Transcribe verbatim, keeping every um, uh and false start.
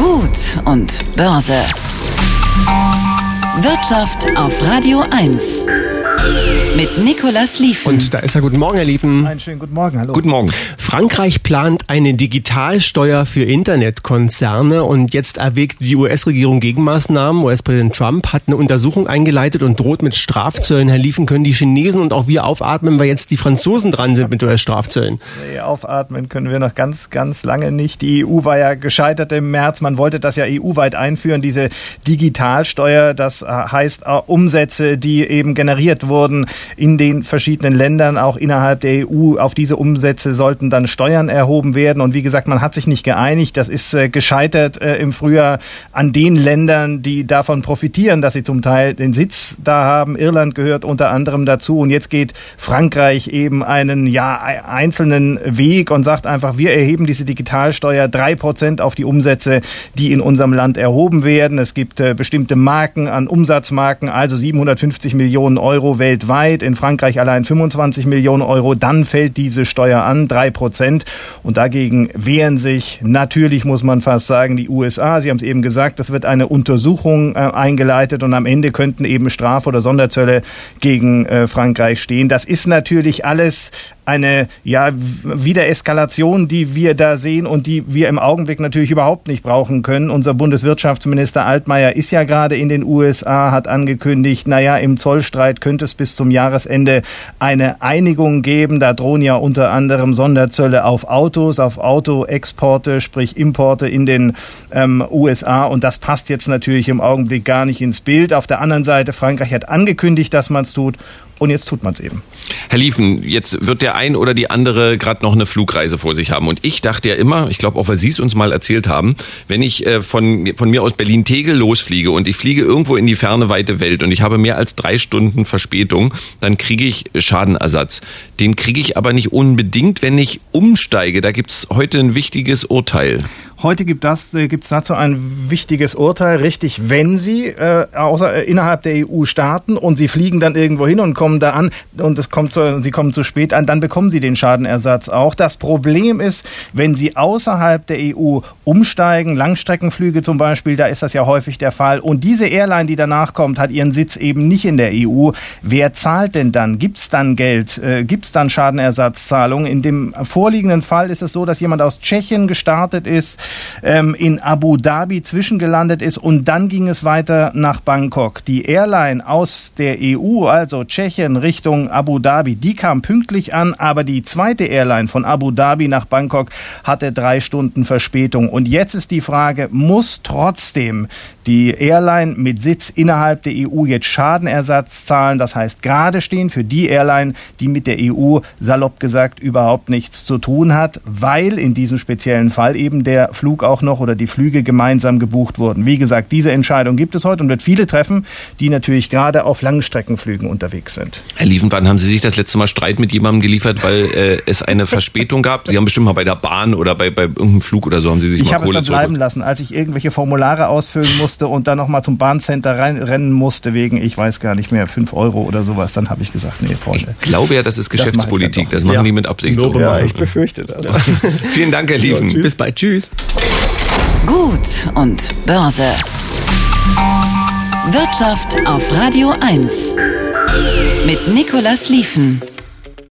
Gut und Börse. Wirtschaft auf Radio eins. Mit Nicolas Lieven. Und da ist er. Guten Morgen, Herr Lieven. Einen schönen guten Morgen, hallo. Guten Morgen. Frankreich plant eine Digitalsteuer für Internetkonzerne und jetzt erwägt die U S-Regierung Gegenmaßnahmen. U S-Präsident Trump hat eine Untersuchung eingeleitet und droht mit Strafzöllen. Herr Lieven, können die Chinesen und auch wir aufatmen, weil jetzt die Franzosen dran sind mit U S-Strafzöllen? Nee, aufatmen können wir noch ganz, ganz lange nicht. Die E U war ja gescheitert im März. Man wollte das ja E U-weit einführen, diese Digitalsteuer. Das heißt Umsätze, die eben generiert wurden in den verschiedenen Ländern, auch innerhalb der E U. Auf diese Umsätze sollten dann Steuern erhoben werden. Und wie gesagt, man hat sich nicht geeinigt. Das ist äh, gescheitert äh, im Frühjahr an den Ländern, die davon profitieren, dass sie zum Teil den Sitz da haben. Irland gehört unter anderem dazu. Und jetzt geht Frankreich eben einen ja einzelnen Weg und sagt einfach, wir erheben diese Digitalsteuer drei Prozent auf die Umsätze, die in unserem Land erhoben werden. Es gibt äh, bestimmte Marken an Umsatzmarken, also siebenhundertfünfzig Millionen Euro weltweit. In Frankreich allein fünfundzwanzig Millionen Euro. Dann fällt diese Steuer an, drei Prozent. Und dagegen wehren sich natürlich, muss man fast sagen, die U S A. Sie haben es eben gesagt, es wird eine Untersuchung äh, eingeleitet und am Ende könnten eben Straf- oder Sonderzölle gegen äh, Frankreich stehen. Das ist natürlich alles eine ja Wiedereskalation, die wir da sehen und die wir im Augenblick natürlich überhaupt nicht brauchen können. Unser Bundeswirtschaftsminister Altmaier ist ja gerade in den U S A, hat angekündigt, naja, im Zollstreit könnte es bis zum Jahresende eine Einigung geben. Da drohen ja unter anderem Sonderzölle auf Autos, auf Autoexporte, sprich Importe in den ähm, U S A. Und das passt jetzt natürlich im Augenblick gar nicht ins Bild. Auf der anderen Seite, Frankreich hat angekündigt, dass man es tut. Und jetzt tut man es eben. Herr Lieven, jetzt wird der ein oder die andere gerade noch eine Flugreise vor sich haben. Und ich dachte ja immer, ich glaube auch, weil Sie es uns mal erzählt haben, wenn ich äh, von, von mir aus Berlin-Tegel losfliege und ich fliege irgendwo in die ferne, weite Welt und ich habe mehr als drei Stunden Verspätung, dann kriege ich Schadenersatz. Den kriege ich aber nicht unbedingt, wenn ich umsteige. Da gibt es heute ein wichtiges Urteil. Heute gibt es äh, gibt's dazu ein wichtiges Urteil, richtig, wenn Sie äh, außer, äh, innerhalb der E U starten und Sie fliegen dann irgendwo hin und kommen da an und es kommt zu, Sie kommen zu spät an, dann bekommen Sie den Schadenersatz auch. Das Problem ist, wenn Sie außerhalb der E U umsteigen, Langstreckenflüge zum Beispiel, da ist das ja häufig der Fall und diese Airline, die danach kommt, hat ihren Sitz eben nicht in der E U. Wer zahlt denn dann? Gibt es dann Geld? Äh, Gibt es dann Schadenersatzzahlungen? In dem vorliegenden Fall ist es so, dass jemand aus Tschechien gestartet ist, in Abu Dhabi zwischengelandet ist und dann ging es weiter nach Bangkok. Die Airline aus der E U, also Tschechien Richtung Abu Dhabi, die kam pünktlich an, aber die zweite Airline von Abu Dhabi nach Bangkok hatte drei Stunden Verspätung. Und jetzt ist die Frage, muss trotzdem die Airline mit Sitz innerhalb der E U jetzt Schadenersatz zahlen? Das heißt, gerade stehen für die Airline, die mit der E U, salopp gesagt, überhaupt nichts zu tun hat, weil in diesem speziellen Fall eben der Flug auch noch oder die Flüge gemeinsam gebucht wurden. Wie gesagt, diese Entscheidung gibt es heute und wird viele treffen, die natürlich gerade auf Langstreckenflügen unterwegs sind. Herr Lieven, wann haben Sie sich das letzte Mal Streit mit jemandem geliefert, weil äh, es eine Verspätung gab? Sie haben bestimmt mal bei der Bahn oder bei, bei irgendeinem Flug oder so haben Sie sich ich mal Kohle Ich habe es dann bleiben lassen, als ich irgendwelche Formulare ausfüllen musste und dann nochmal zum Bahncenter rein, rennen musste wegen, ich weiß gar nicht mehr, fünf Euro oder sowas. Dann habe ich gesagt, nee, Freunde. Ich glaube ja, das ist Geschäftspolitik. Das, das machen ja. die mit Absicht. So. Ja, ich befürchte das. Ja. Vielen Dank, Herr Lieven. Ja, bis bald. Tschüss. Gut und Börse. Wirtschaft auf Radio eins. Mit Nicolas Lieven.